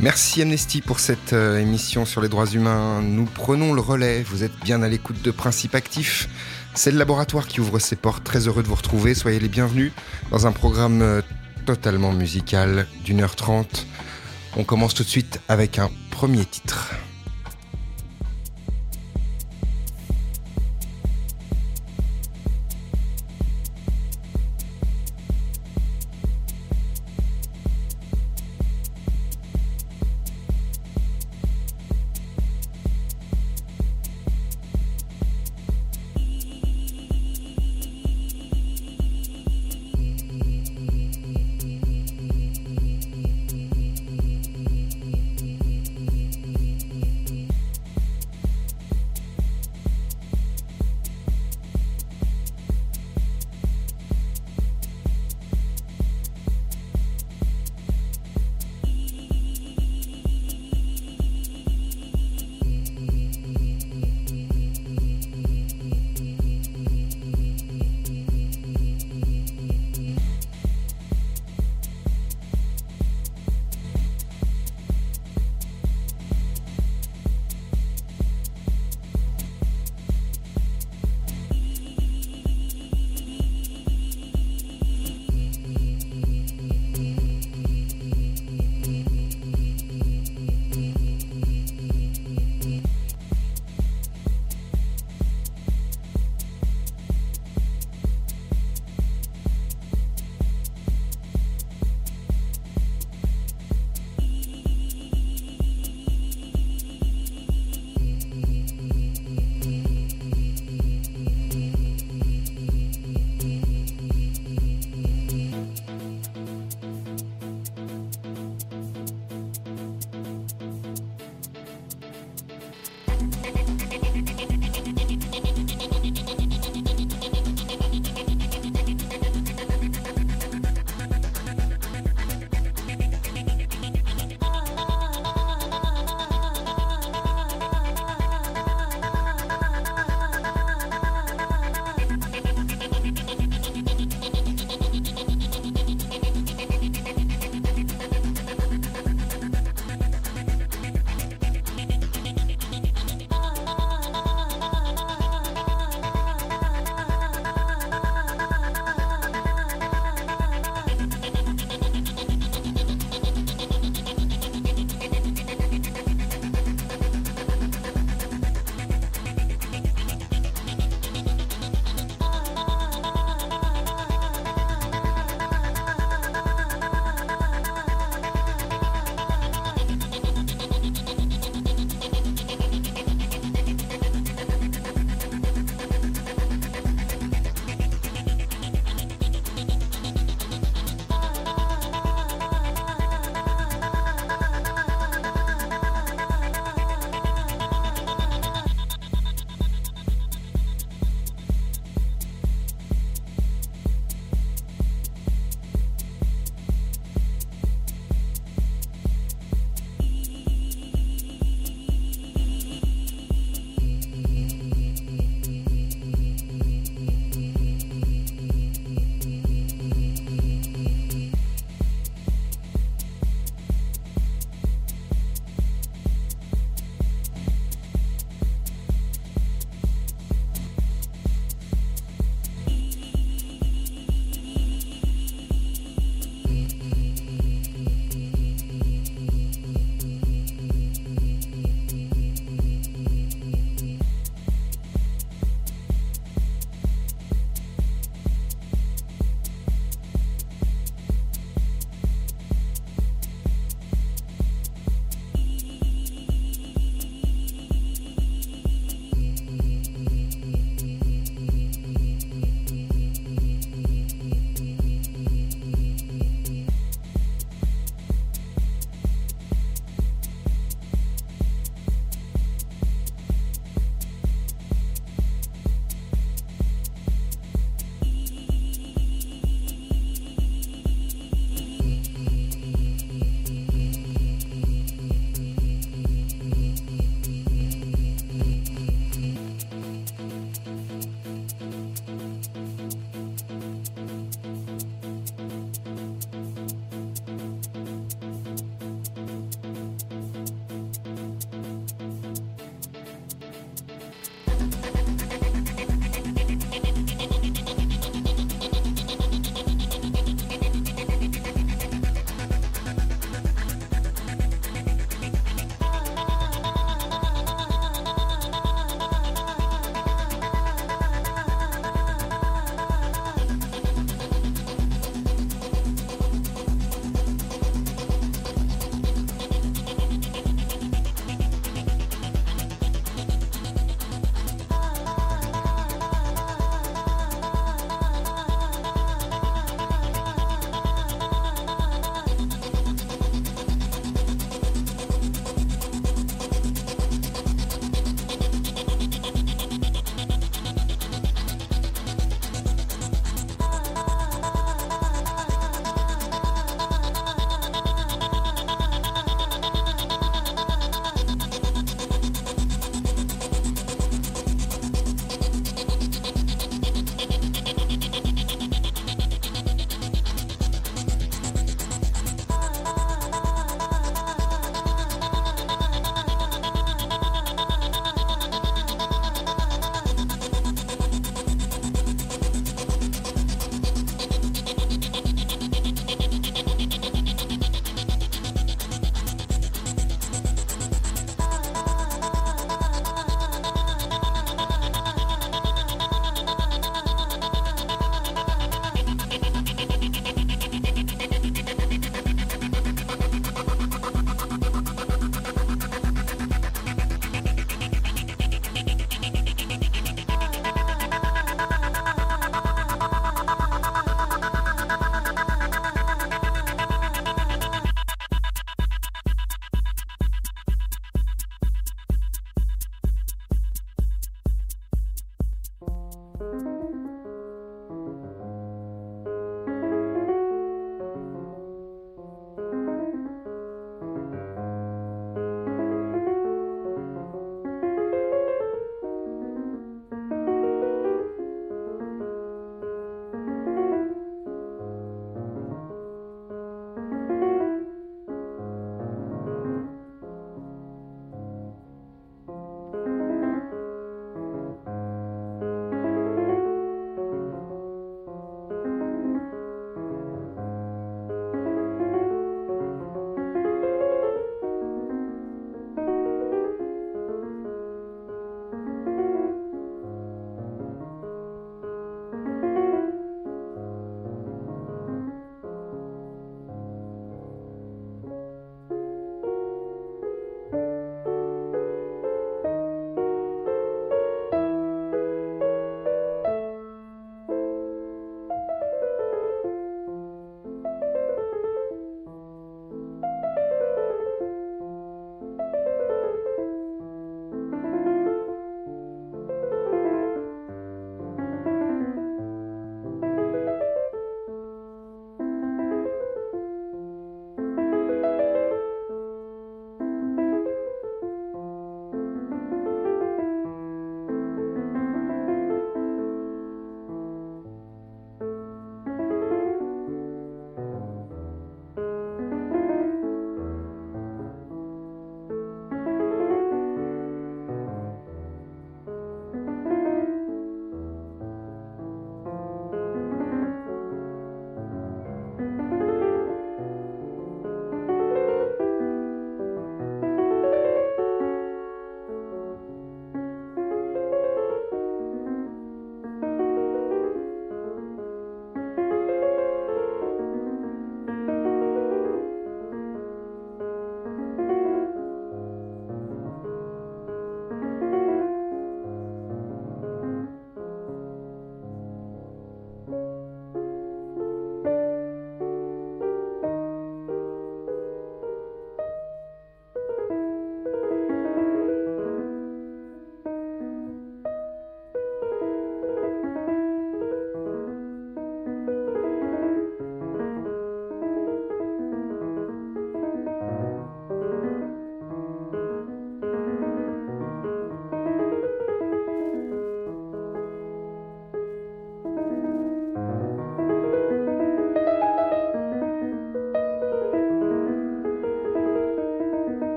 Merci Amnesty pour cette émission sur les droits humains. Nous prenons le relais. Vous êtes bien à l'écoute de Principe Actif. C'est le laboratoire qui ouvre ses portes. Très heureux de vous retrouver. Soyez les bienvenus dans un programme totalement musical d'1h30. On commence tout de suite avec un premier titre.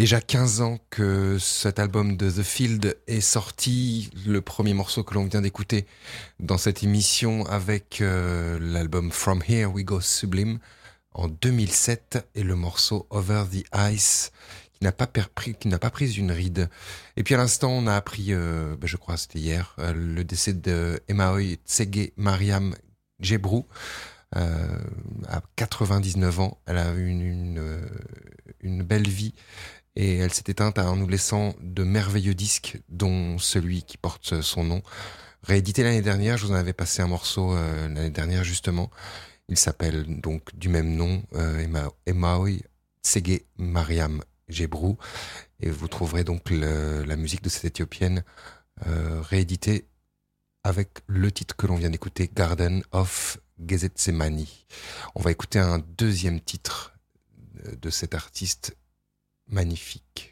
Déjà 15 ans que cet album de The Field est sorti, le premier morceau que l'on vient d'écouter dans cette émission avec l'album From Here We Go Sublime en 2007 et le morceau Over the Ice qui n'a pas pris une ride. Et puis à l'instant on a appris, je crois c'était hier, le décès de Emaoy Tsege Mariam Djebrou. À 99 ans, elle a eu une belle vie et elle s'est éteinte en nous laissant de merveilleux disques, dont celui qui porte son nom. Réédité l'année dernière, je vous en avais passé un morceau l'année dernière justement. Il s'appelle donc du même nom, Emaoy Tsege Mariam Djebrou, et vous trouverez donc la musique de cette Éthiopienne rééditée avec le titre que l'on vient d'écouter, Garden of Getsemani. On va écouter un deuxième titre de cet artiste magnifique.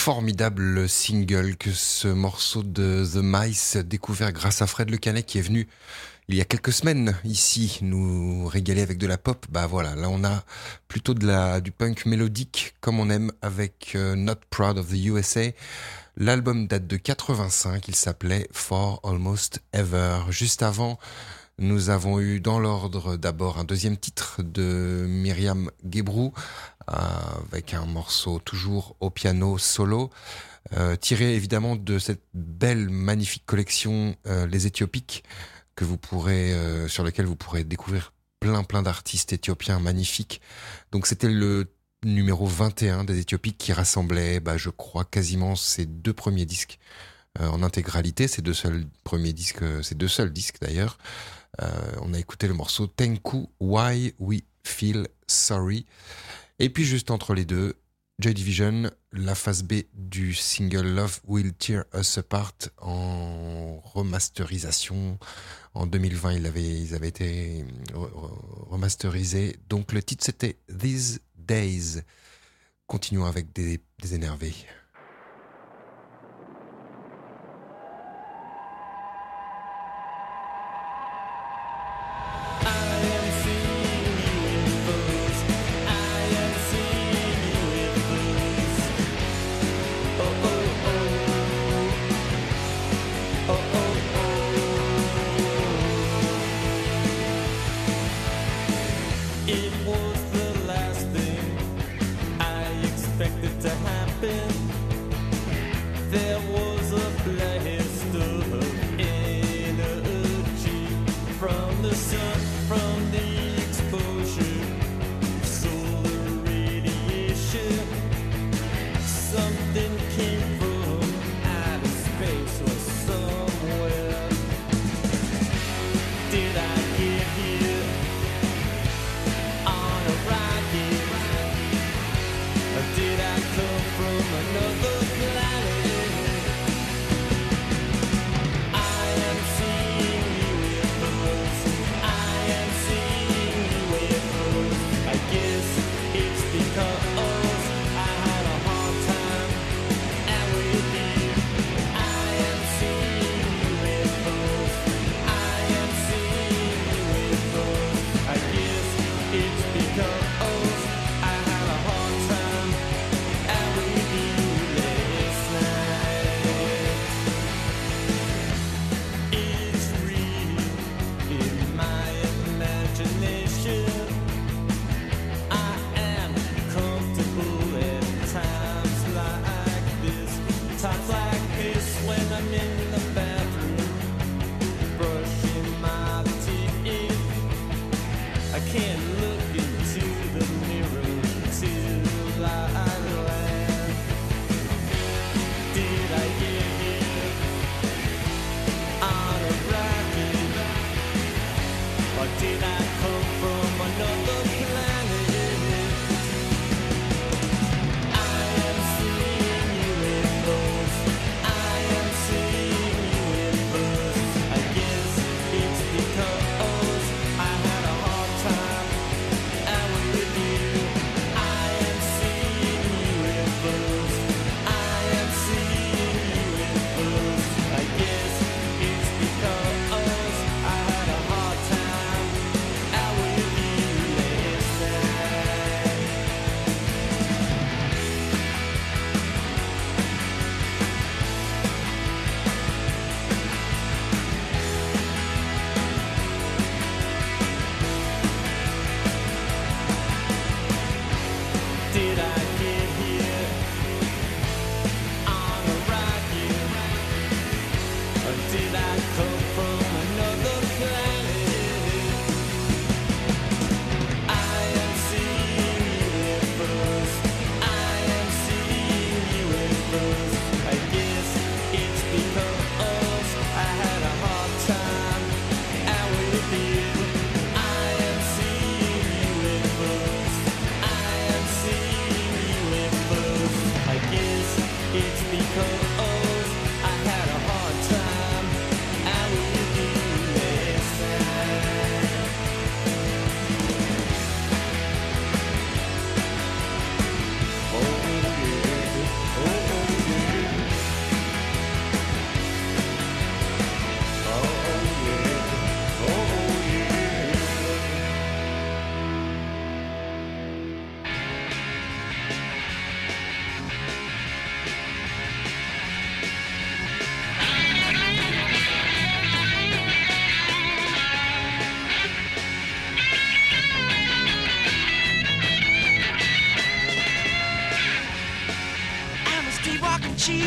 Formidable single que ce morceau de The Mice, découvert grâce à Fred Le Canet qui est venu il y a quelques semaines ici nous régaler avec de la pop. Bah voilà, là on a plutôt du punk mélodique comme on aime avec Not Proud of the USA. L'album date de 85, il s'appelait For Almost Ever. Juste avant, nous avons eu dans l'ordre d'abord un deuxième titre de Myriam Gebru avec un morceau toujours au piano solo, tiré évidemment de cette belle magnifique collection Les Éthiopiques que vous pourrez sur lequel vous pourrez découvrir plein d'artistes éthiopiens magnifiques. Donc c'était le numéro 21 des Éthiopiques qui rassemblait, je crois quasiment ces deux premiers disques en intégralité, ces deux seuls disques d'ailleurs. On a écouté le morceau Tenku Why We Feel Sorry. Et puis juste entre les deux, Joy Division, la phase B du single Love Will Tear Us Apart en remasterisation. En 2020, ils avaient été remasterisés. Donc le titre c'était These Days. Continuons avec des énervés.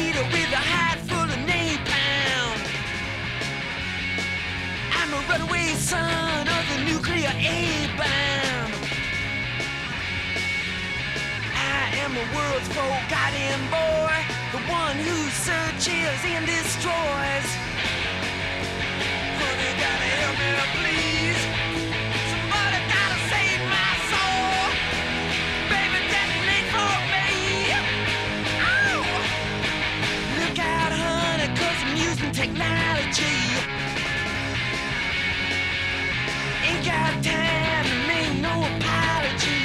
leader with a hat full of napalm. I'm a runaway son of the nuclear A-bomb. I am the world's forgotten boy, the one who searches and destroys. Honey, gotta help me, please. Somebody gotta save my soul. Baby, detonate for me. Oh! Look out, honey, 'cause I'm using technology. Ain't got time to make no apology.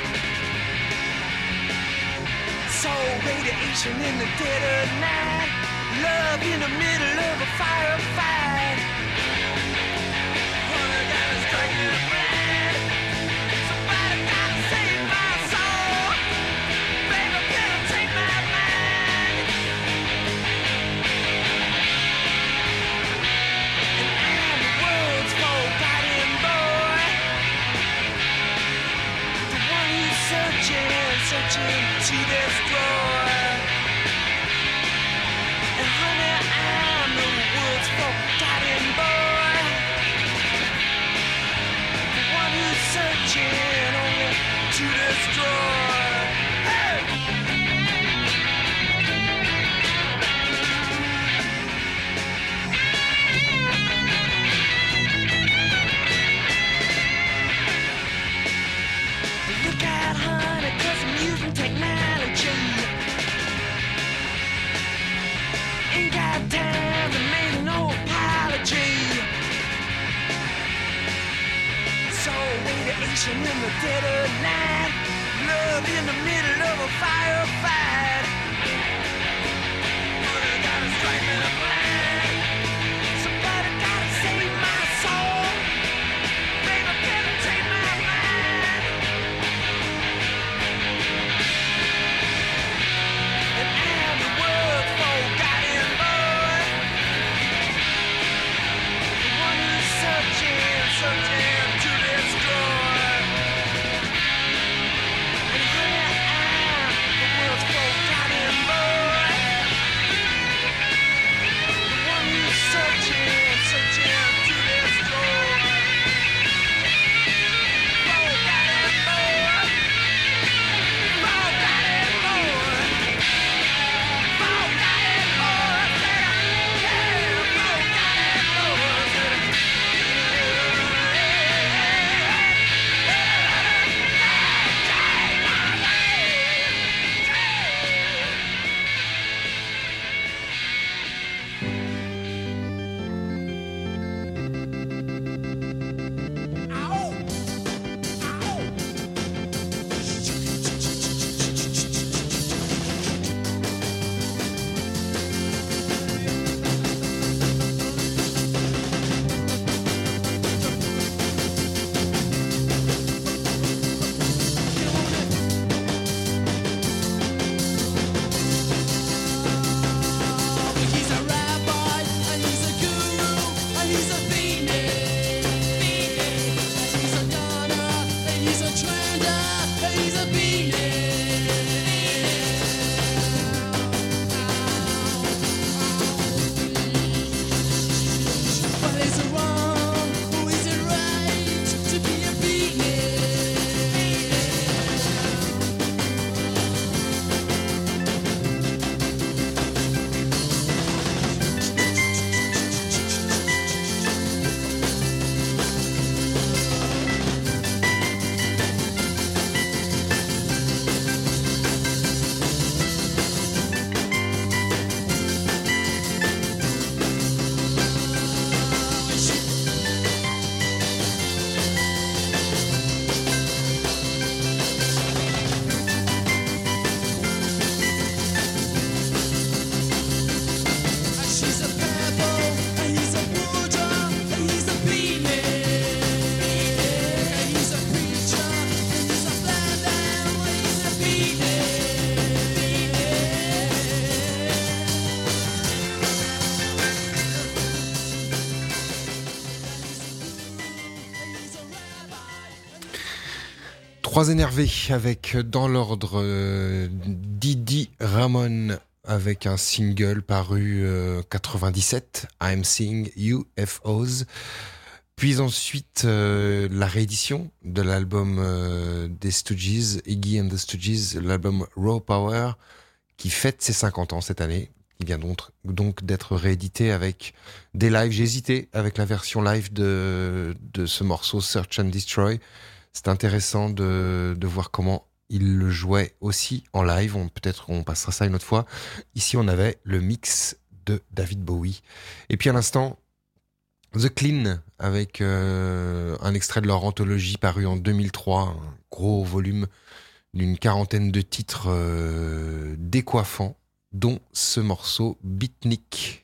So radiation in the dead of night, love in the middle of a firefight. Honey, gotta strike me blind. Somebody gotta save my soul. Baby, better take my mind. And I'm the world's forgotten boy, the one who's searching to destroy. And honey, I'm the world's forgotten boy, the one who's searching only to destroy. Hey! Look out, honey, 'cause I'm using technology. Ain't got time to make no apology. So radiation in the dead of night, love in the middle of a firefight. Honey, gotta strike me blind. Somebody gotta save my soul. Baby, better take my mind. And I'm the world's forgotten boy, the one who's searching to destroy. And honey, I'm the world's forgotten boy, the one who's searching to destroy. Forgotten boy, forgotten boy. He's a rabbi, and he's a guru, and he's a beanie. He's a gunner, and he's a trender, and he's a beanie. But is it wrong, or is it right to be a beanie? She's a pebble, and he's a water, and he's a beanie. He's a preacher, and he's a flat down, and he's a beanie. Trois énervés avec dans l'ordre Didi, Ramon, avec un single paru 97, I'm Seeing UFOs. Puis ensuite, la réédition de l'album des Stooges, Iggy and the Stooges, l'album Raw Power, qui fête ses 50 ans cette année. Il vient donc d'être réédité avec des lives. J'ai hésité avec la version live de ce morceau Search and Destroy. C'est intéressant de voir comment il le jouait aussi en live. Peut-être on passera ça une autre fois. Ici, on avait le mix de David Bowie. Et puis à l'instant, The Clean, avec un extrait de leur anthologie paru en 2003, un gros volume d'une quarantaine de titres décoiffants, dont ce morceau Beatnik.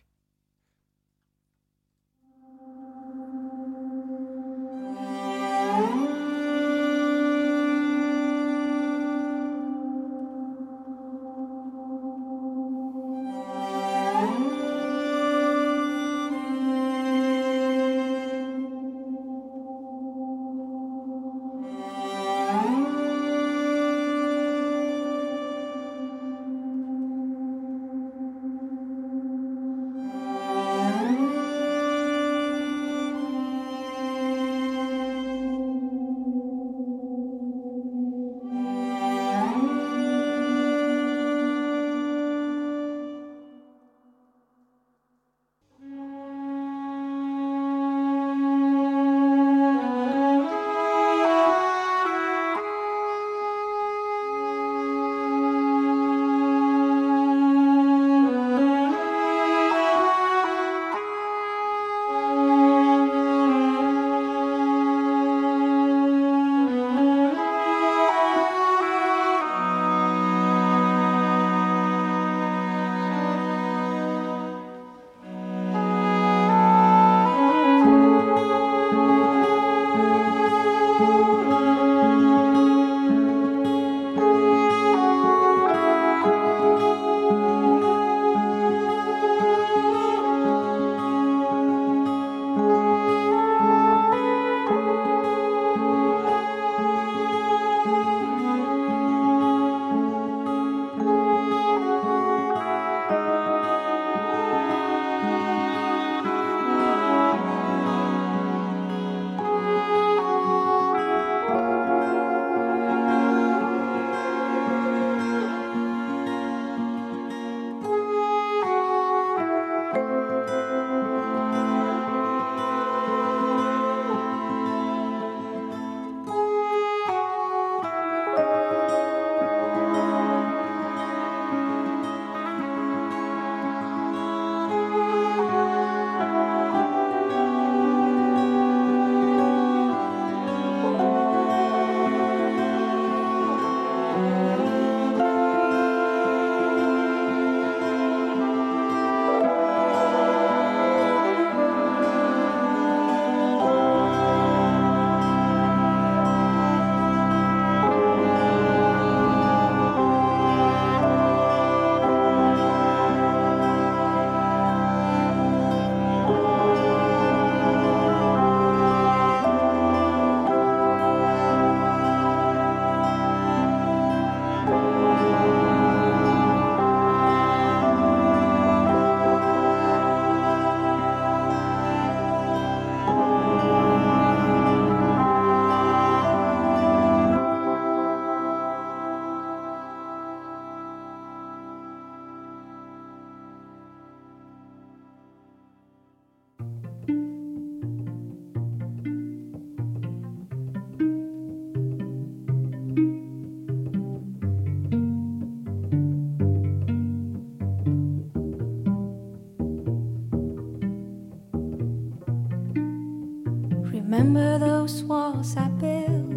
Remember those walls I built?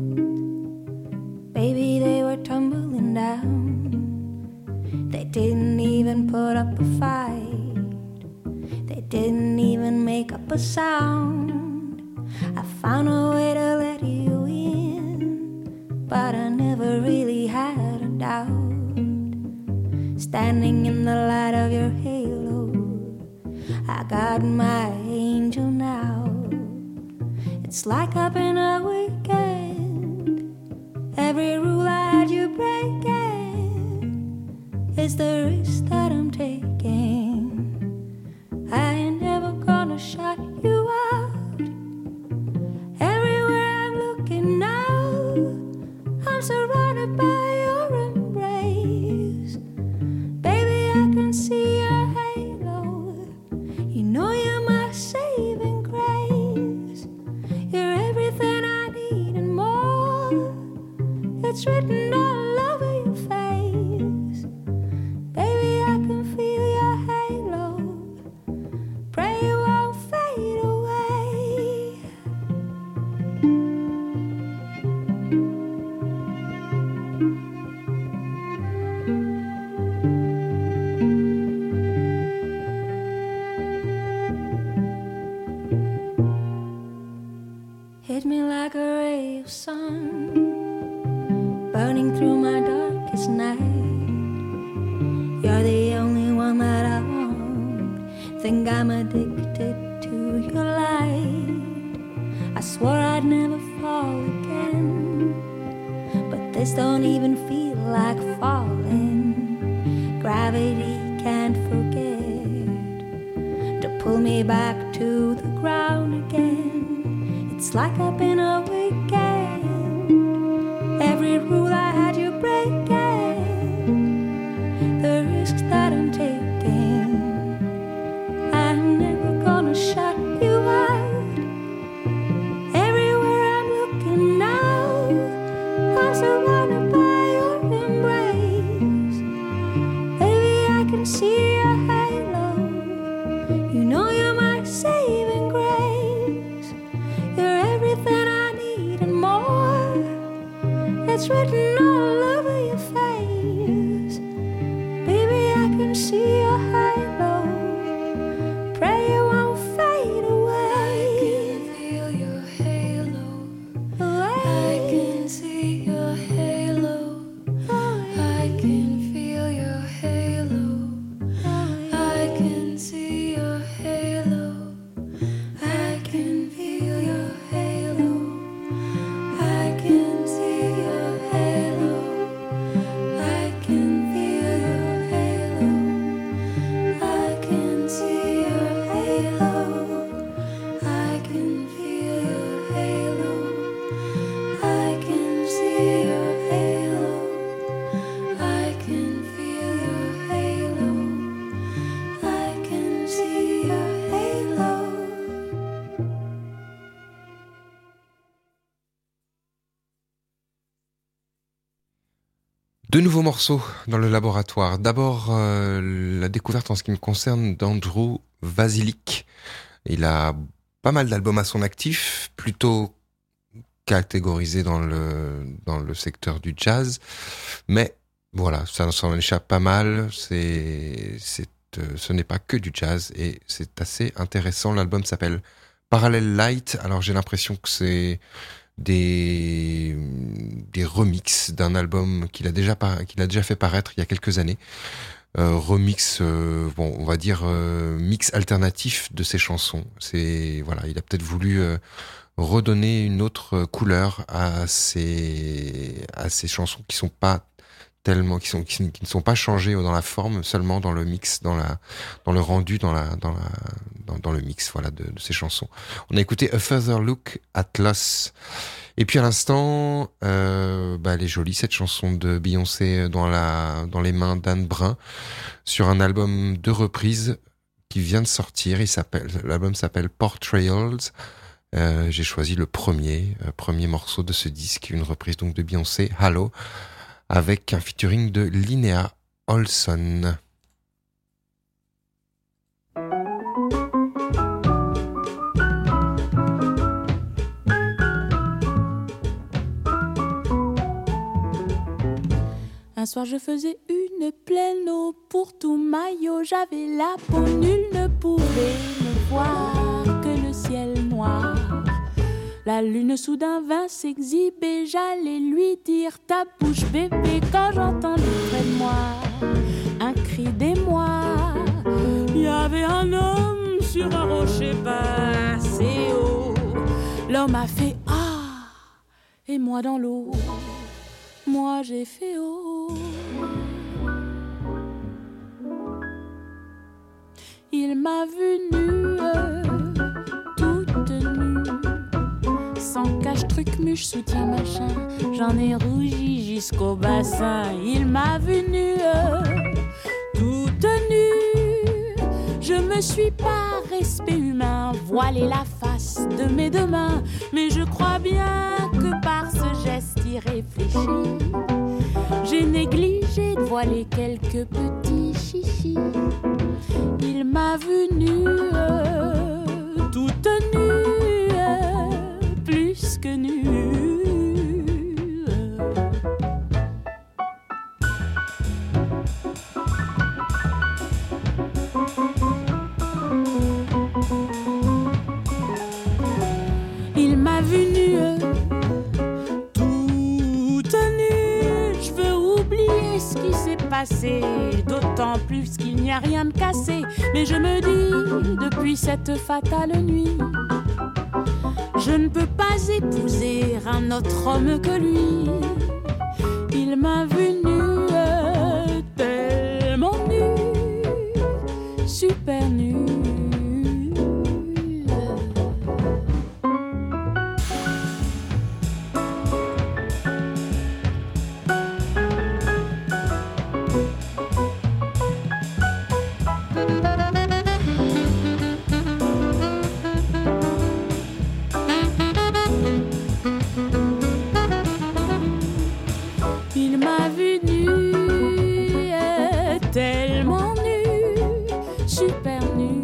Baby, they were tumbling down. They didn't even put up a fight. They didn't even make up a sound. I found a way to let you in, but I never really had a doubt. Standing in the light of your halo, I got my angel now. It's like I've been a weekend. Every rule I had you breaking. is the risk that I'm taking. I ain't never gonna shut you out. Everywhere I'm looking now, I'm surrounded by your embrace. Baby, I can see your halo. You know you're my saving grace. You're everything I need and more. It's written all over your face. Baby, I can feel your halo. Pray you won't fade away. Hit me like a ray of sun, burning through my darkest night. You're the only one that I want. Think I'm addicted to your light. I swore I'd never fall again, but this don't even feel like falling. Gravity can't forget to pull me back to the ground again. It's like I've been a weekend. Every rule I had you breaking. The risks that I'm taking, I'm never gonna shut you out. Everywhere I'm looking now, I'm surrounded by your embrace. Baby, I can see your halo. You know you're my saving grace. You're everything I need and more. It's written all over your face. Baby, I can see your halo. Pray you won't fade away. I can feel your halo. Away. I can see your halo. I can feel your halo. I can see your halo. I can feel your halo. I can see your halo. I can feel your halo. I can see your halo. I can feel your halo. I can see your halo. I can feel your halo. I can see your halo. Deux nouveaux morceaux dans le laboratoire. D'abord, la découverte en ce qui me concerne d'Andrew Vasilik. Il a pas mal d'albums à son actif, plutôt catégorisé dans le secteur du jazz. Mais voilà, ça s'en échappe pas mal. Ce n'est pas que du jazz et c'est assez intéressant. L'album s'appelle Parallel Light. Alors j'ai l'impression que c'est des remixes d'un album qu'il a déjà fait paraître il y a quelques années. Remix, on va dire mix alternatif de ses chansons. Il a peut-être voulu redonner une autre couleur à ces chansons qui sont pas tellement, qui ne sont pas changées dans la forme, seulement dans le mix, dans le rendu, dans le mix, voilà, de ces chansons. On a écouté A Further Look at Loss. Et puis à l'instant, elle est jolie cette chanson de Beyoncé dans les mains d'Anne Brun sur un album de reprise qui vient de sortir. L'album s'appelle Portrayals. J'ai choisi le premier morceau de ce disque, une reprise donc de Beyoncé, Hello, avec un featuring de Linnea Olson. Un soir je faisais une pleine eau pour tout maillot, j'avais la peau, nul ne pouvait me voir que le ciel noir. La lune soudain vint s'exhiber, j'allais lui dire ta bouche bébé quand j'entendis près de moi un cri d'émoi. Il y avait un homme sur un rocher pas assez haut. L'homme a fait ah, et moi dans l'eau, moi j'ai fait oh. Il m'a vue nue, toute nue, sans cache-truc, muche, soutien, machin. J'en ai rougi jusqu'au bassin. Il m'a vue nue, toute nue. Je me suis par respect humain voilé la face de mes deux mains. Mais je crois bien que par ce geste irréfléchi, j'ai négligé de voiler quelques petits chichis. Il m'a vue nue, toute nue, plus que nue. Il m'a vue nue, toute nue. Je veux oublier ce qui s'est passé, d'autant plus qu'il n'y a rien de cassé. Mais je me dis, depuis cette fatale nuit, je ne peux pas épouser un autre homme que lui. Il m'a vue nue, tellement nue, super nue. Il m'a vue nue, tellement nue, super nue.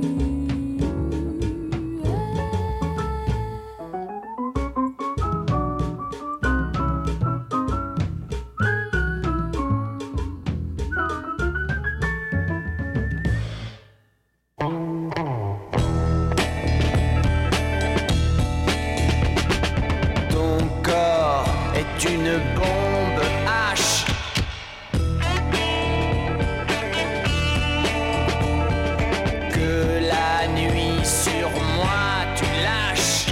Ton corps est une bombe H. Que la nuit sur moi tu lâches.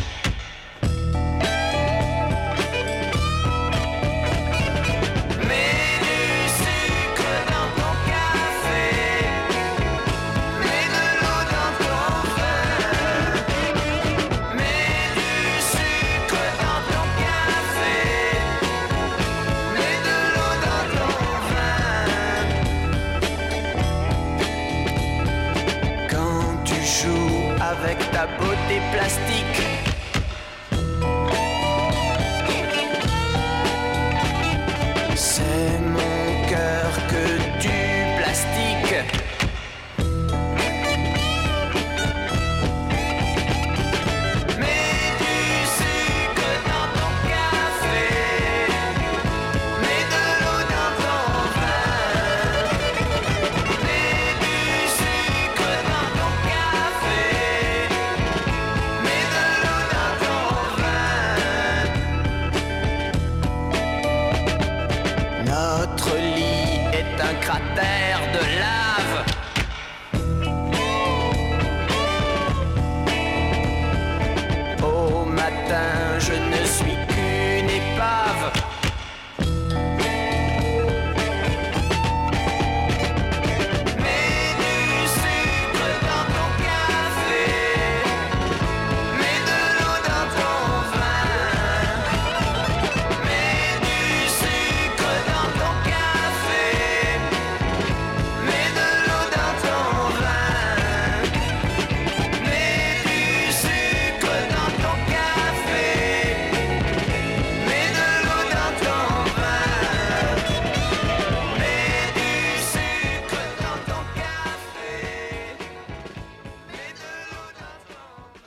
Mets du sucre dans ton café, mets de l'eau dans ton vin. Mets du sucre dans ton café, mets de l'eau dans ton vin. Quand tu joues avec ta beauté plastique, c'est mon cœur que tu plastiques. Mets du sucre dans ton café, mets de l'eau dans ton vin. Mets du sucre dans ton café, mets de l'eau dans ton vin. Notre lit est un cratère de lave. Au matin, je ne suis qu'une épave. Mets du sucre dans ton café, mets de l'eau dans ton vin. Mets du sucre dans ton café, mets de l'eau dans ton vin. Mets du sucre dans ton café, mets de l'eau dans ton vin. Mets du sucre dans ton café, mets de l'eau dans ton vin.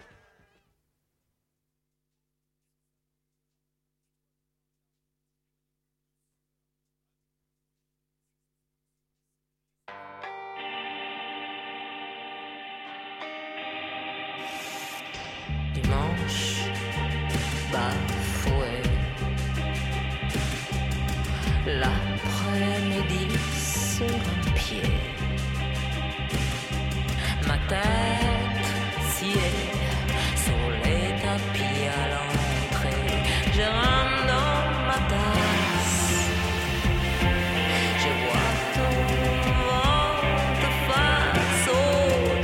Dimanche, bafoué. L'après-midi sur un pied. Ma tête sciée sur les tapis à l'entrée. Je rentre dans ma tasse. Je vois ton ventre face au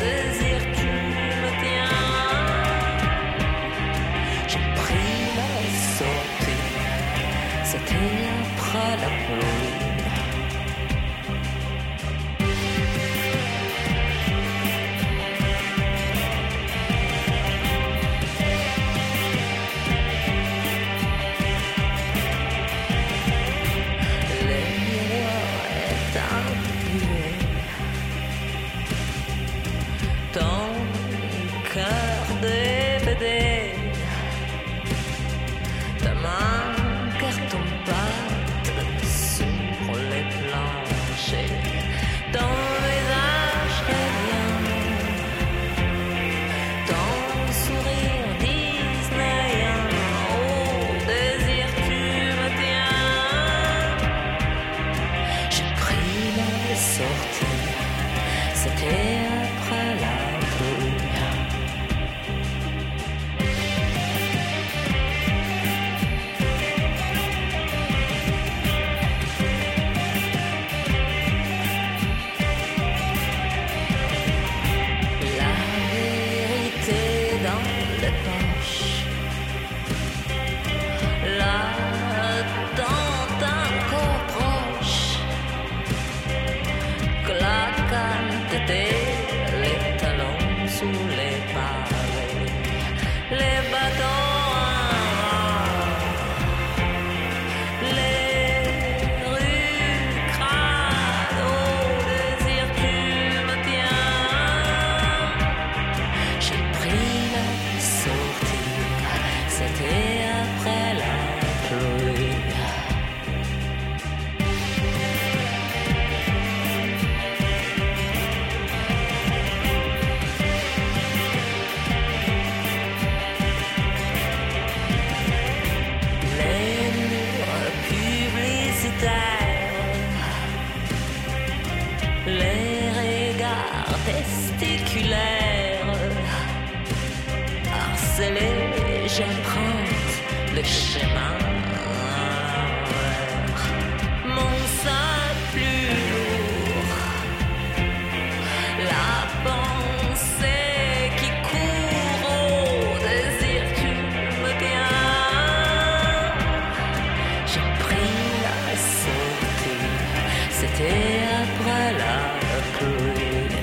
pensée qui court au désir, tu me tiens. J'ai pris la sortie, c'était après la pluie.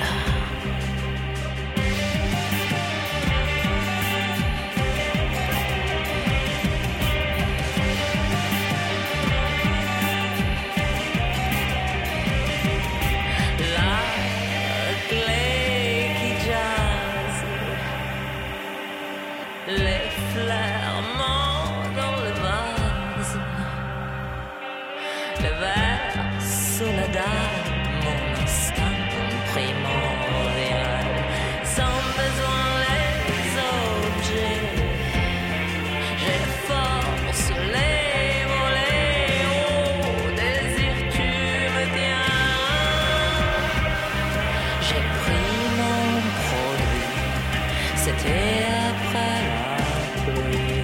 La clé qui jase, les flairements dans le vase, le verre sous la dalle, mon instinct primordial, sans besoin les objets, j'ai la force, les volets, au désir tu me tiens. J'ai pris mon produit, c'était après la pluie.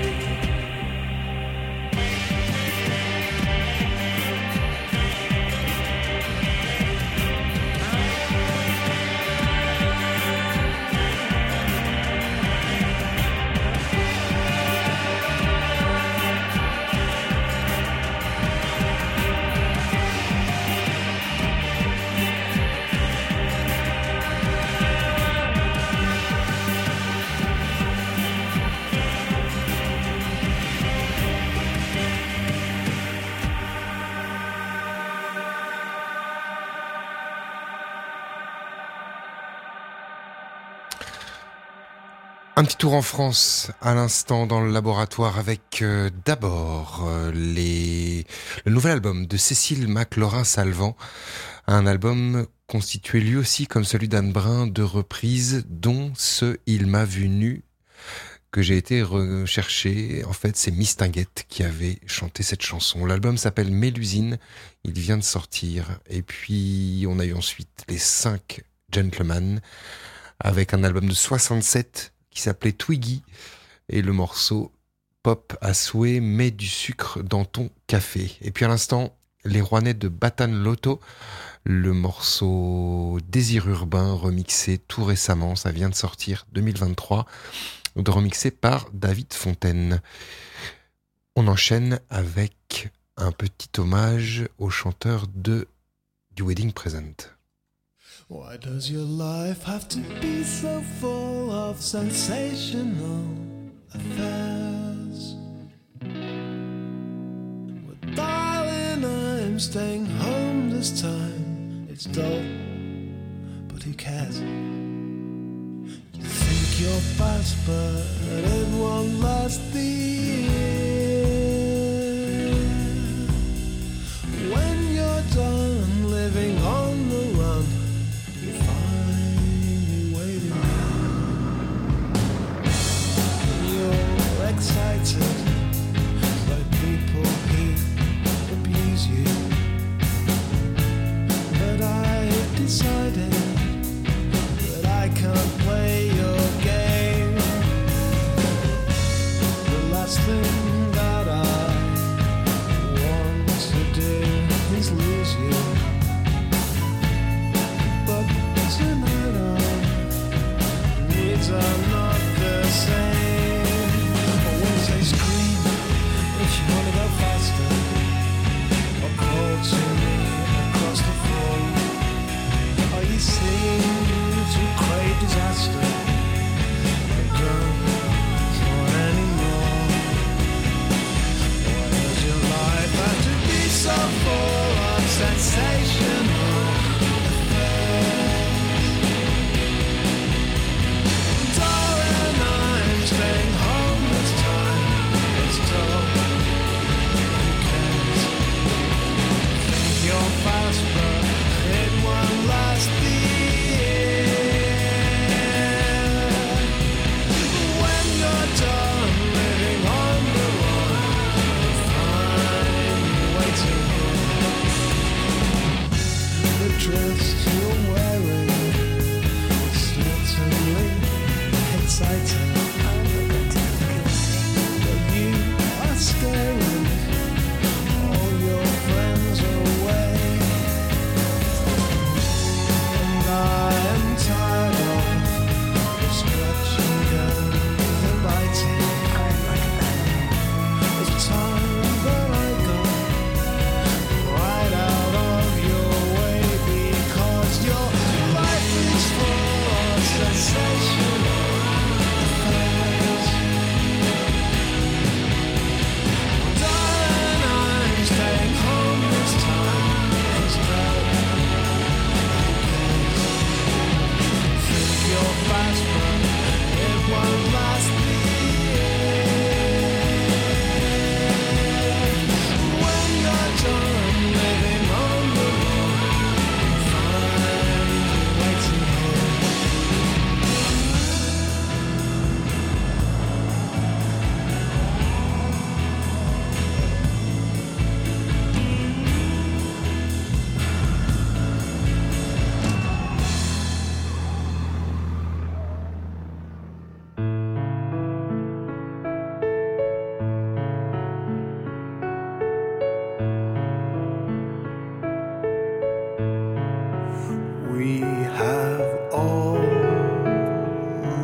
Un petit tour en France à l'instant dans le laboratoire avec d'abord le nouvel album de Cécile McLaurin-Salvant, un album constitué lui aussi comme celui d'Anne Brun de reprises, dont ce Il m'a vu nu que j'ai été rechercher. En fait, c'est Mistinguett qui avait chanté cette chanson. L'album s'appelle Mélusine, il vient de sortir. Et puis on a eu ensuite les 5 Gentlemen avec un album de 67 qui s'appelait Twiggy, et le morceau Pop à souhait, mets du sucre dans ton café. Et puis à l'instant, les Rouennais de Batane Loto, le morceau Désir urbain, remixé tout récemment, ça vient de sortir 2023, remixé par David Fontaine. On enchaîne avec un petit hommage au chanteur du Wedding Present. Why does your life have to be so full of sensational affairs? Well, darling, I'm staying home this time. It's dull, but who cares? You think you're fast, but it won't last the year. When you're done living on the run, you find me waiting. You're excited by people who abuse you, but I've decided that I can't play your game. The last thing that I want to do is lose you. Tonight our needs are not the same. When they scream, if you wanna go faster, or call to me across the phone, or you seem to crave disaster, but don't want any more. Why does your life have to be so full of sensational affairs? Staying home this time, it's tough. Who cares? Think you're fast, but it won't last the year. When you're done living on the run, you'll find me waiting here. The dress you're wearing is certainly exciting. Scaring all your friends away, and I am tired of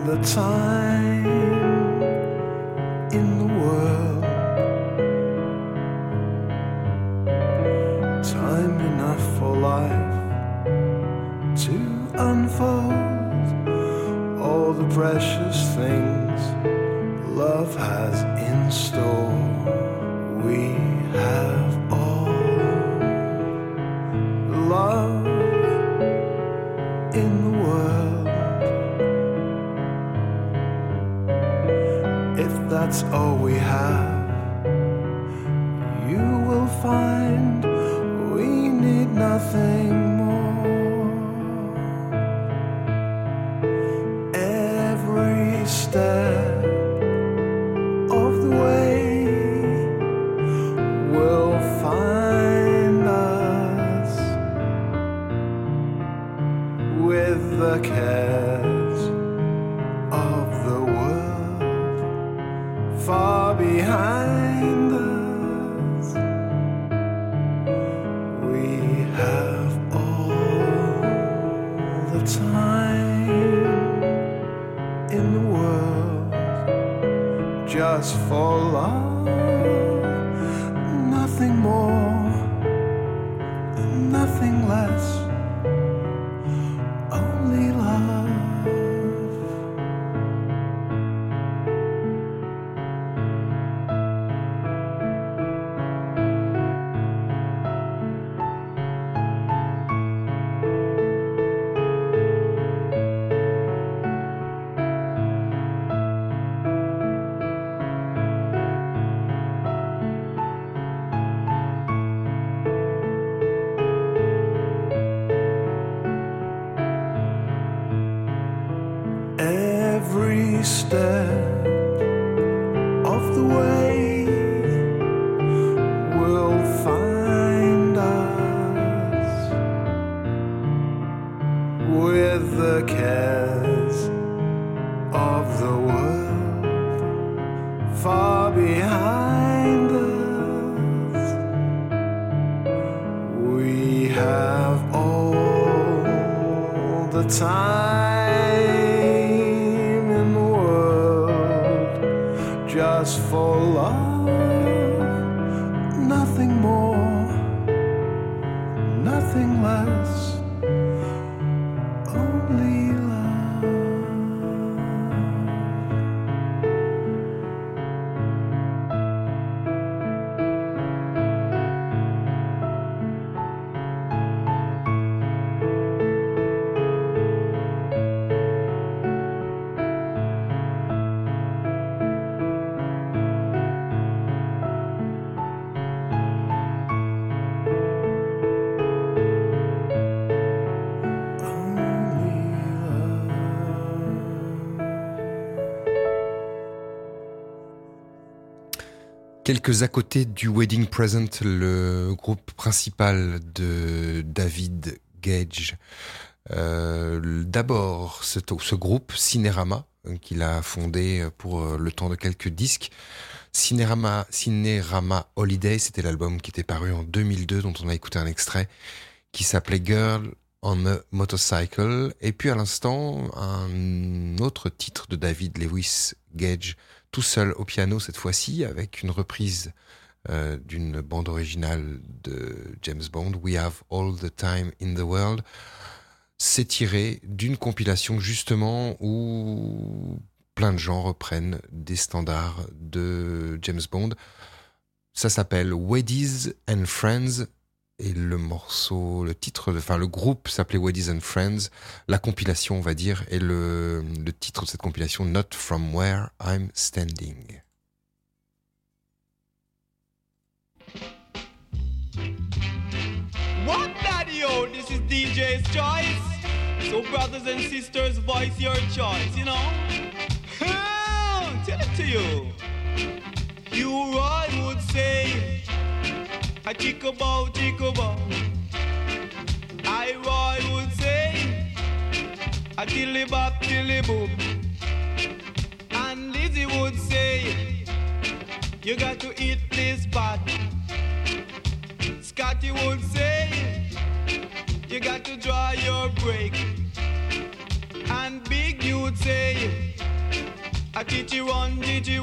the time in the world, time enough for life to unfold all the precious things love has in store. We have all love in the world. If that's all we have, you will find we need nothing more. Every step of the way will find us with the cares of the world far behind us. We have all the time in the world just for love, nothing more, nothing less, only love. Every step of the way will find us with the cares of the world far behind us. We have all the time in the world just for love, nothing more, nothing less, only love. Quelques à côté du Wedding Present, le groupe principal de David Gage. D'abord, ce groupe, Cinérama, qu'il a fondé pour le temps de quelques disques. Cinérama Holiday, c'était l'album qui était paru en 2002, dont on a écouté un extrait, qui s'appelait Girl on a Motorcycle. Et puis à l'instant, un autre titre de David Lewis Gage, tout seul au piano cette fois-ci, avec une reprise d'une bande originale de James Bond, We Have All the Time in the World. C'est tiré d'une compilation justement où plein de gens reprennent des standards de James Bond. Ça s'appelle Weddies and Friends, et le groupe s'appelait Weddies and Friends. La compilation, on va dire, et le titre de cette compilation, Not From Where I'm Standing. What daddy yo, this is DJ's choice. So brothers and sisters, voice your choice, you know. Tell it to you. You Roy would say, a chickaboo, chickaboo. I Roy would say, a tillibop, tilliboo. And Lizzie would say, you got to eat this pot. Scotty would say, you got to draw your break. And Big you would say, a Chichi run,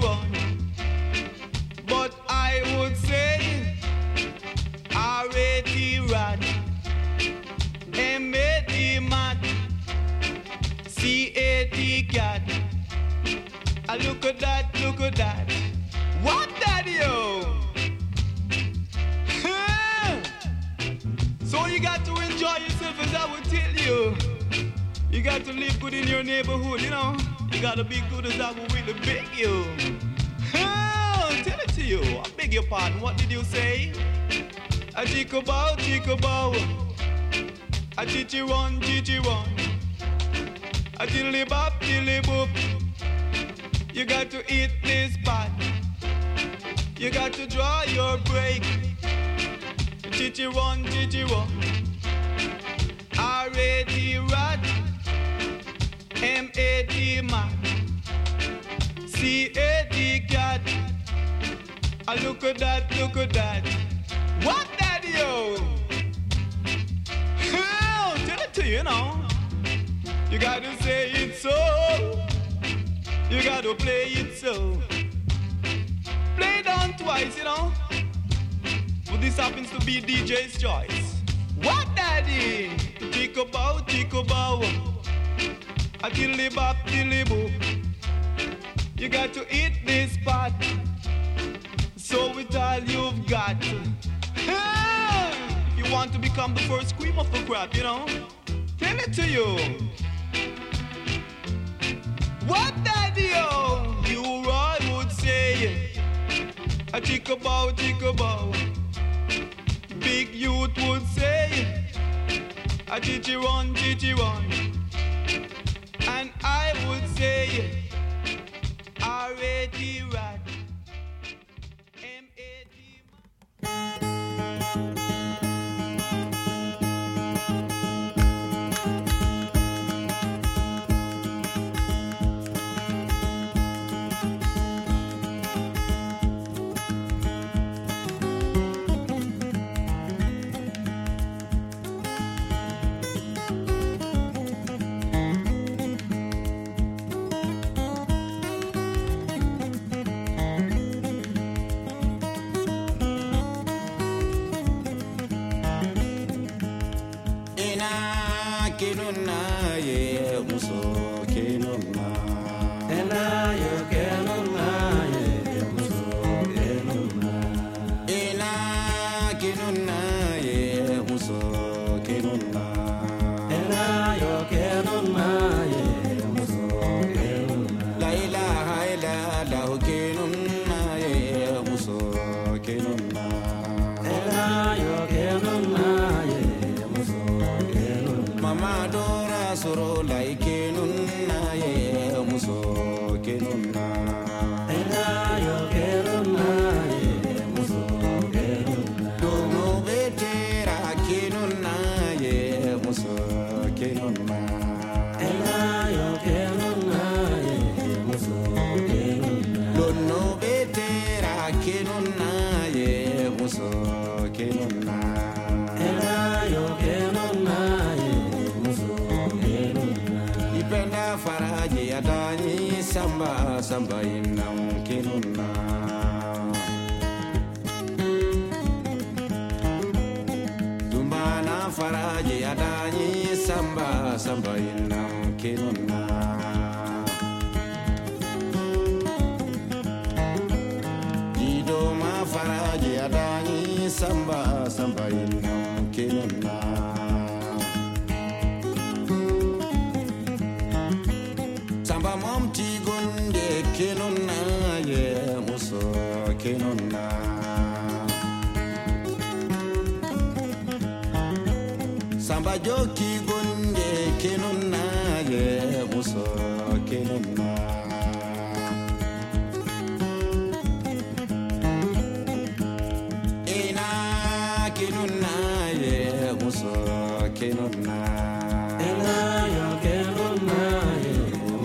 but I would say R-A-T rat, M-A-T mat, C-A-T cat. Look at that, look at that. What that, yo? So you got to enjoy yourself, as I would tell you. You got to live good in your neighborhood, you know. You got to be good, as I would really beg you. Tell it to you. I beg your pardon. What did you say? A chico bow. A chichi run. A dilly bop, dilly boop. You got to eat this pot. You got to draw your break. Chichi run. R-A-T rat, M-A-T man, C-A-T cat. Look at that. What that, yo? Tell it to you, you know. You got to say it so. You got to play it so. Play it on twice, you know. But this happens to be DJ's choice. What daddy? Tico bow. A dilly bop, dilly boop. You got to eat this pot. So it's all you've got. You want to become the first cream of the crop, you know? Tell it to you. What daddy, yo? You all would say. A chico bow. Big youth would say. A chichi run. And I would say R-A-T rat, M-A-T. Samba ina kinuna Tumbana faraji adani samba ina kinuna Didoma faraji adani samba ina kinuna Samba momti gunde kinuna ye muso kinuna Samba joki gunde kinuna ye muso kinuna Ina kinuna ye muso kinuna Ina yo kinuna ye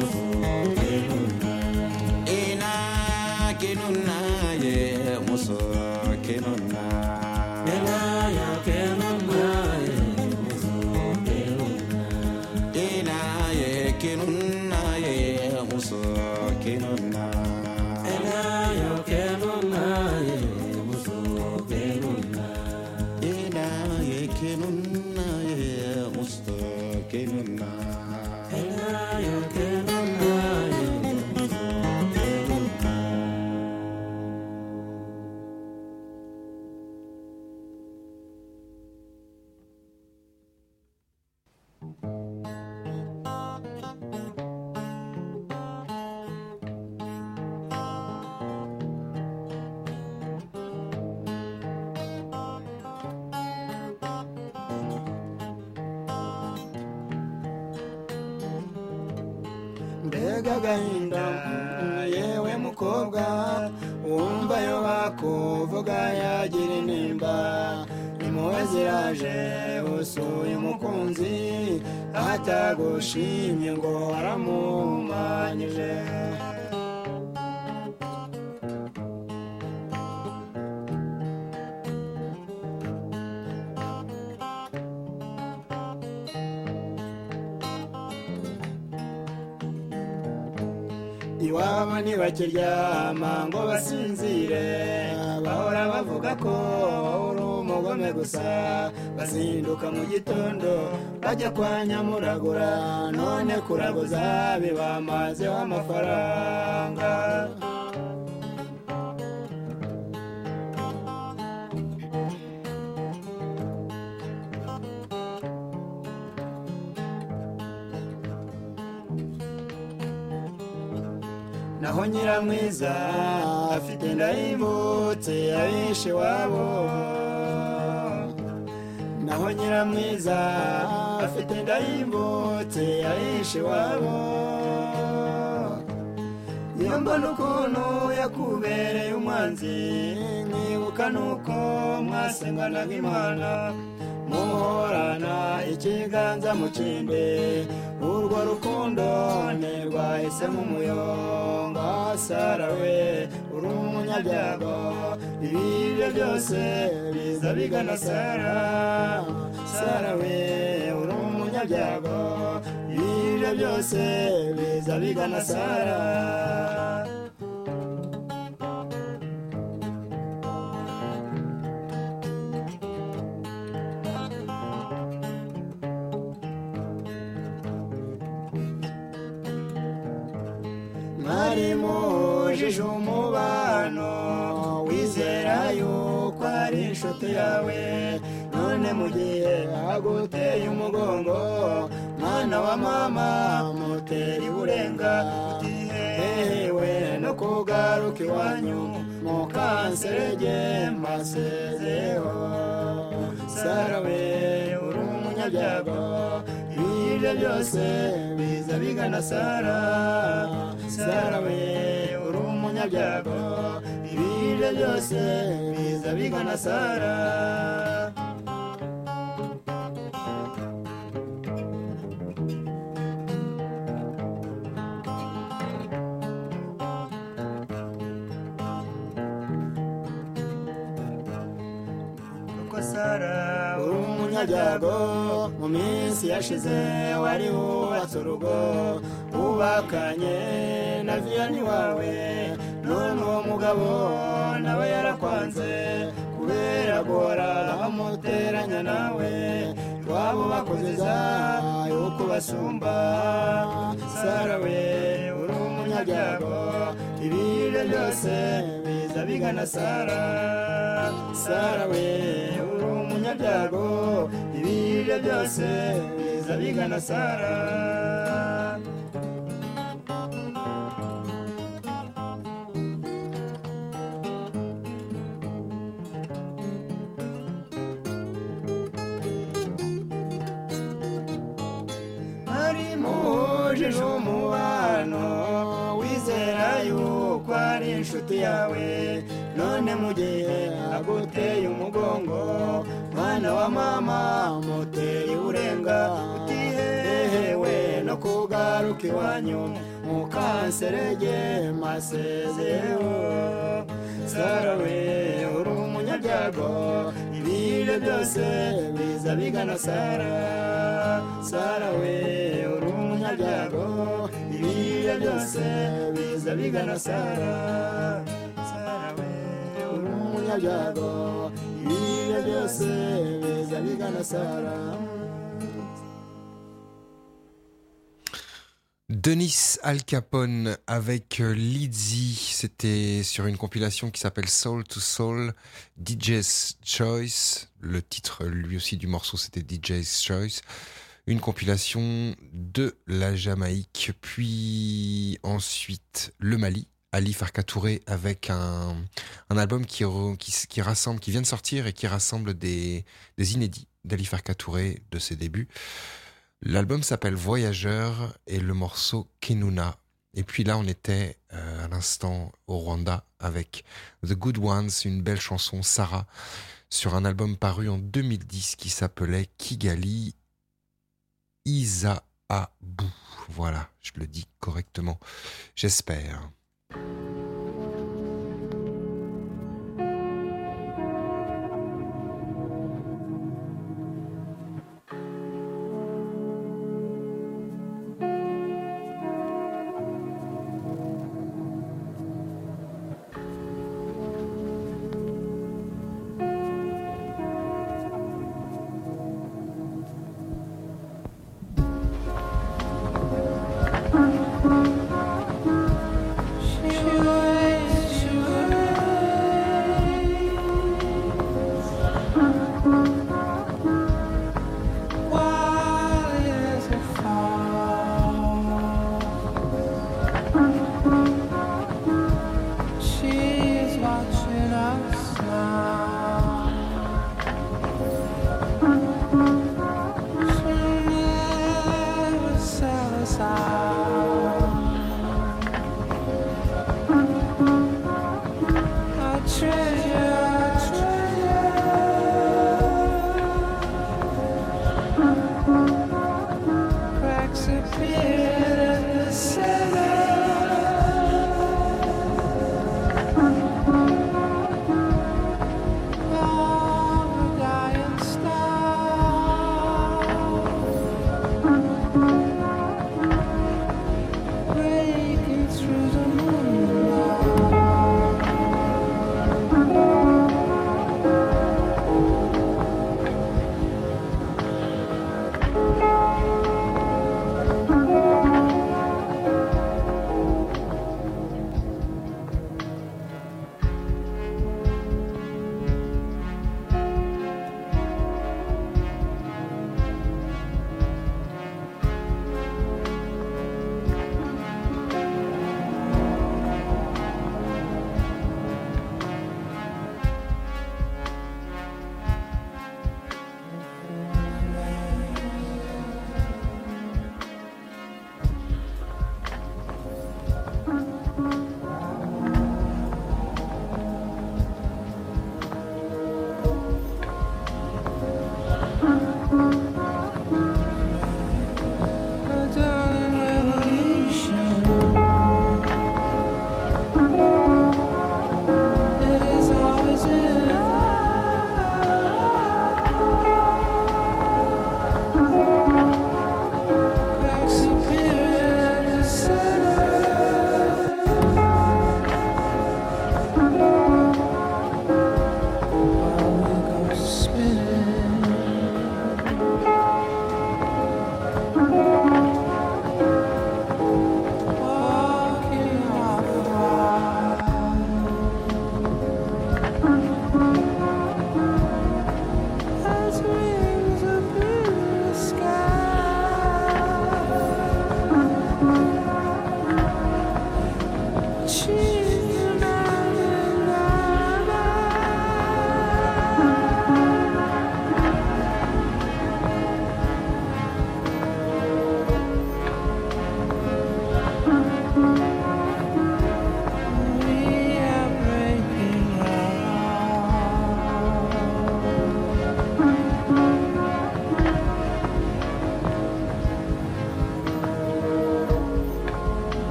Kenuna ye muso kenuna Ela ya kenuna ye muso kenuna Ela ye kenuna ye muso kenuna ena yo kenuna muso kenuna ena ye kenuna muso kenuna ena yo kenuna muso kenuna. mbega agahinda yewe mukobwa wumva yo bakuvuga yagira intimba impuhwe ziraje usuye umukunzi atagushimye ngo waramuhumanyije iwabo ntibakiryama ngo basinzire bahora bavuga ko uri umugome gusa bazinduka mu gitondo bajya kwa nyamuragura none kuraguza bibamazeho amafaranga naho nyiramwiza afite ndayimutse abishe wabo naho nyiramwiza afite ndayimutse abishe wabo iyo mbona ukuntu yakubereye umwanzi nkibuka nuko mwasenganaga imana muhorana ikiganza mu kindi urwo rukundo ntirwahise nk'umuyonga sarawe uri umunyabyago ibiryo byose biza bigana sarawe uri umunyabyago ibiryo byose biza bigana sara mwari mujije umubano wizera yuko ari inshuti yawe none mu gihe aguteye umugongo mwana wa mama mutera iburenga utihewe no kugaruka iwanyu mukanserege masezeho sarawe uri umunyabyago ibiryo byose biza bigana sarawe uri umunyabyago ibiryo byose biza bigana sara uri umunyabyago mu minsi yashize wari wubatse urugo wubakanye na viyani wawe none uwo mugabo nawe yarakwanze kubera guhora bamuteranya nawe iwabo bakozeza yuko basumba sarawe uri umunyabyago ibiryo byose biza bigana sarawe uri umunyabyago ibiryo byose biza bigana sara ari mujije umubano wizera yuko ari inshuti yawe none mu gihe aguteye umugongo mwana wa mama muteye uburenga utihehewe no kugaruka iwanyu mukanserege masezeho sarawe uri umunyabyago ibiryo byose biza bigana sarawe uri umunyabyago ibiryo byose biza bigana sara sara we uri umunyabyago ibihe byose biza bigana sara. Dennis Al Capone avec Lizzy, c'était sur une compilation qui s'appelle Soul to Soul, DJ's Choice. Le titre lui aussi du morceau c'était DJ's Choice. Une compilation de la Jamaïque, puis ensuite le Mali, Ali Farka Touré avec un album qui rassemble, qui vient de sortir et qui rassemble des inédits d'Ali Farka Touré de ses débuts. L'album s'appelle Voyageur et le morceau Kenuna. Et puis là, on était à l'instant au Rwanda avec The Good Ones, une belle chanson, Sarah, sur un album paru en 2010 qui s'appelait Kigali Isaabu. Voilà, je le dis correctement, j'espère.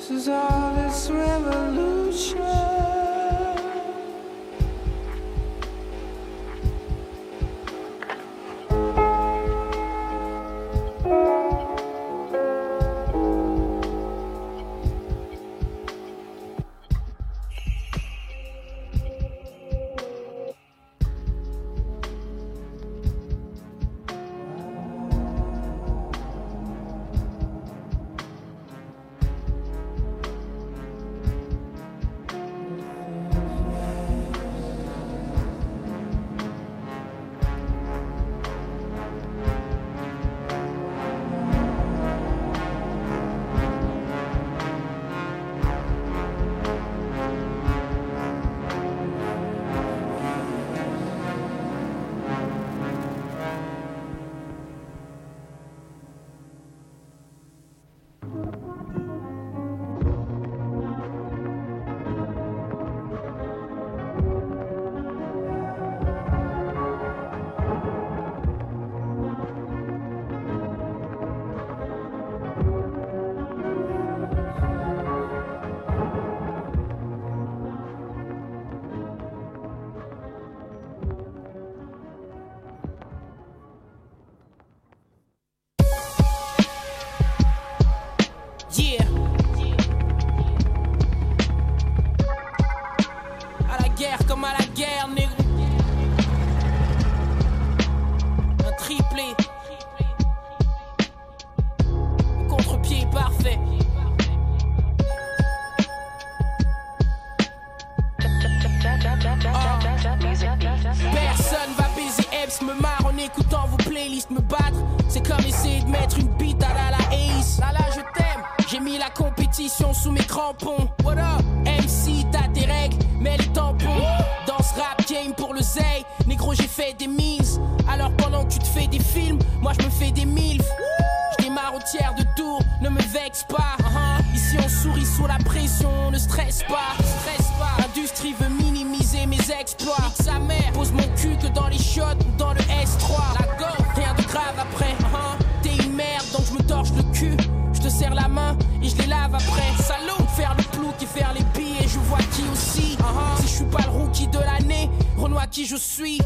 This is all this revolution. Yeah. À la guerre comme à la guerre, négro. Un triplé. Le contre-pied parfait. Personne va baiser Epps, me marre en écoutant vos playlists me battre. C'est comme essayer de mettre une bite à la Ace. Là je t'aime, j'ai mis la compétition sous mes crampons. What up, MC, t'as tes règles, mais les tampons. Dans ce rap game pour le zay, négro j'ai fait des mises. Alors pendant que tu te fais des films, moi je me fais des milfs. Je démarre au tiers de tour, ne me vexe pas. Ici on sourit sous la pression, ne stresse pas. L'industrie veut minimiser mes exploits. Nique sa mère, pose mon cul que dans les shots ou dans le S3. La go, rien de grave après. T'es une merde donc je me torche le cul. Je te serre la main et je les lave après. Salaud, faire le plouc et faire les billets, je vois qui aussi. Si je suis pas le rookie de l'année, Renoir qui je suis.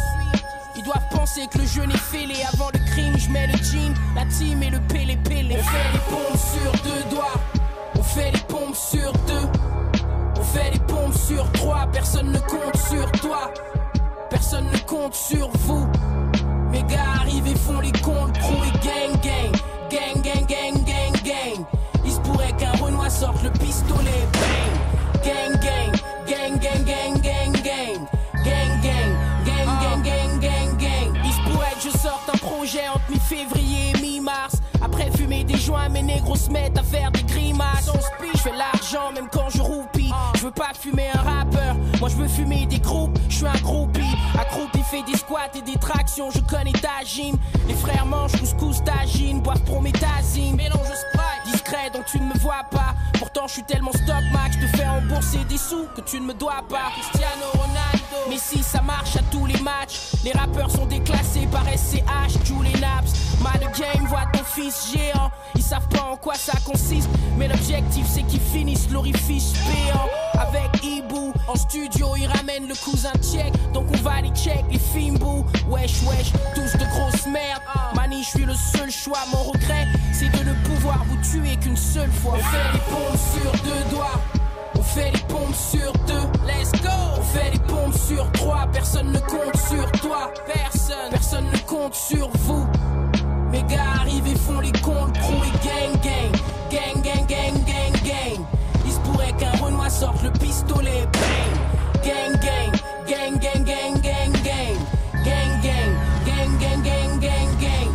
Ils doivent penser que le jeu n'est fêlé. Avant le crime, je mets le jean, la team et le pélé. On fait les pompes sur 2 doigts. On fait les pompes sur 2. On fait les pompes sur 3. Personne ne compte sur toi. Personne ne compte sur vous. Mes gars arrivent et font les comptes. Crew et gang gang. Gang gang gang gang gang. Il se pourrait qu'un Renoir sorte le pistolet. Bang. Gang gang. Gang gang gang gang gang. Gang gang. Gang gang gang gang gang. Il se pourrait que je sorte un projet entre mi-février et mi-mars. Après fumer des joints, mes négros se mettent à faire des grimaces. Je fais l'argent même quand je roupie. Je veux pas fumer un rappeur, moi je veux fumer des groupes. Je suis un groupie, accroupi fait des squats et des tractions. Je connais ta gym. Les frères mangent couscous, tagine, boivent prométhazine. Mélange Sprite, discret donc tu ne me vois pas. Pourtant je suis tellement stock max, je te fais rembourser des sous que tu ne me dois pas. Cristiano Ronaldo, mais si ça marche à tous les matchs. Les rappeurs sont déclassés par SCH, joue les naps. Mal game, voit ton fils géant. Ils savent pas en quoi ça consiste, mais l'objectif c'est qu'ils finissent l'orifice péant. Avec Ibu, en studio ils ramènent le cousin tchèque. Donc on va les check, les fimbou. Wesh wesh, tous de grosses merdes. Mani, je suis le seul choix, mon regret c'est de ne pouvoir vous tuer qu'une seule fois. On fait les pompes sur 2 doigts. On fait les pompes sur 2, let's go. On fait les pompes sur 3, personne ne compte sur toi. Personne ne compte sur vous. Mes gars arrivent et font les comptes. Crew et gang gang. Gang gang gang gang gang. Il se pourrait qu'un Renoir sorte le pistolet. Bang. Gang gang. Gang gang gang gang gang. Gang gang. Gang gang gang gang gang.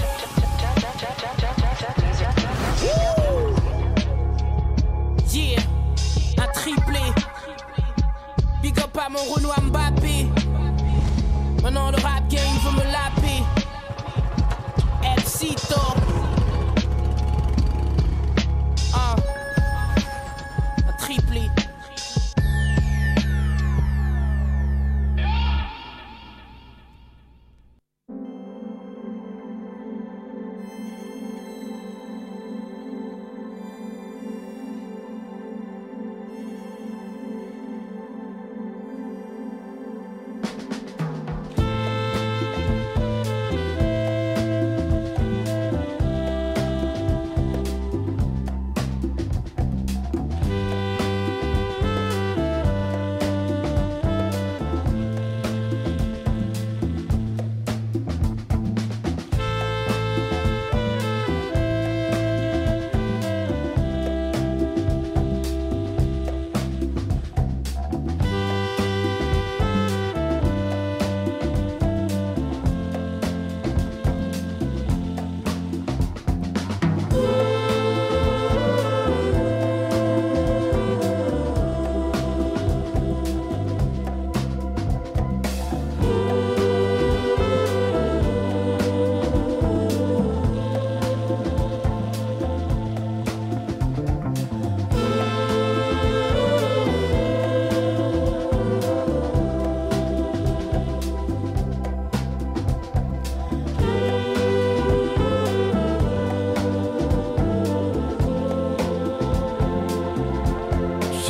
Yeah. Un triplé. Big up à mon Renoir Mbappé. Maintenant le rap game veut me laper. Epsito. Un triplé.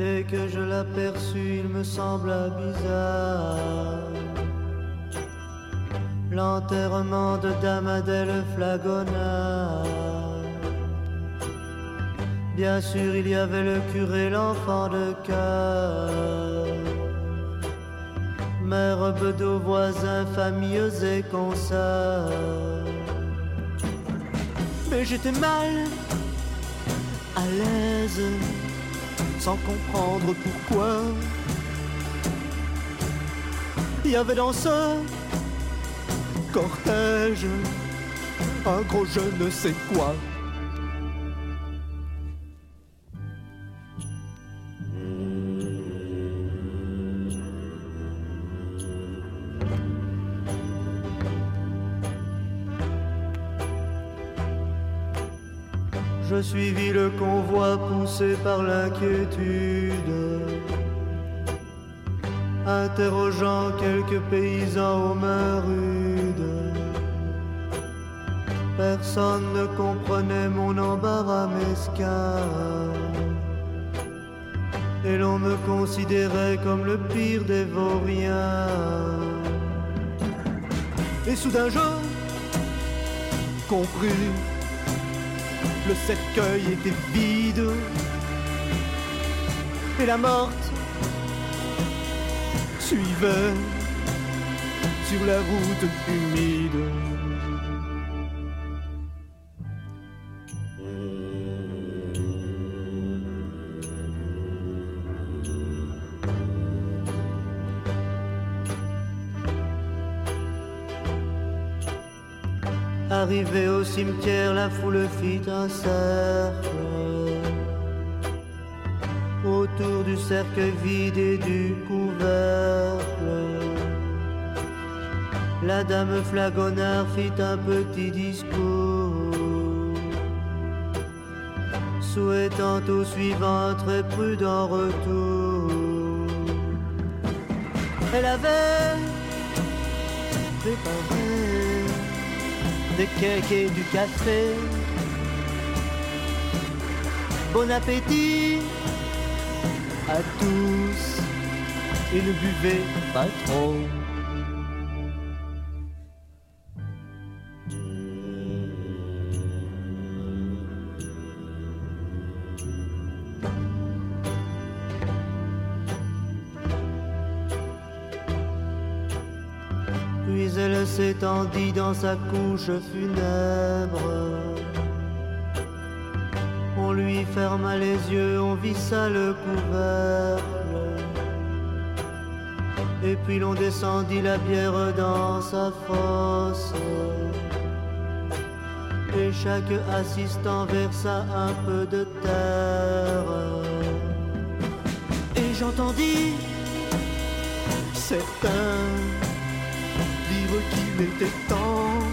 Dès que je l'aperçus, il me sembla bizarre l'enterrement de Dame Adèle Flagonnard. Bien sûr, il y avait le curé, l'enfant de cœur, mère Bedeau, voisins, familles et consoeurs. Mais j'étais mal à l'aise, sans comprendre pourquoi. Il y avait dans ce cortège un gros je ne sais quoi. Je suivis le convoi poussé par l'inquiétude, interrogeant quelques paysans aux mains rudes. Personne ne comprenait mon embarras mesquin, et l'on me considérait comme le pire des vauriens. Et soudain je compris, le cercueil était vide, et la morte suivait sur la route humide. Arrivé au cimetière, la foule fit un cercle autour du cercueil vide et du couvercle. La dame Flagonnard fit un petit discours, souhaitant au suivant un très prudent retour. Elle avait préparé des cakes et du café. Bon appétit à tous, et ne buvez pas trop. Puis elle s'étendit dans sa couche funèbre. On lui ferma les yeux, on vissa le couvercle, et puis l'on descendit la bière dans sa fosse, et chaque assistant versa un peu de terre. Et j'entendis certains dire qu'il était temps,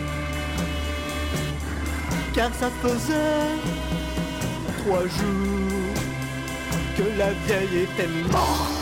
car ça faisait 3 jours que la vieille était morte.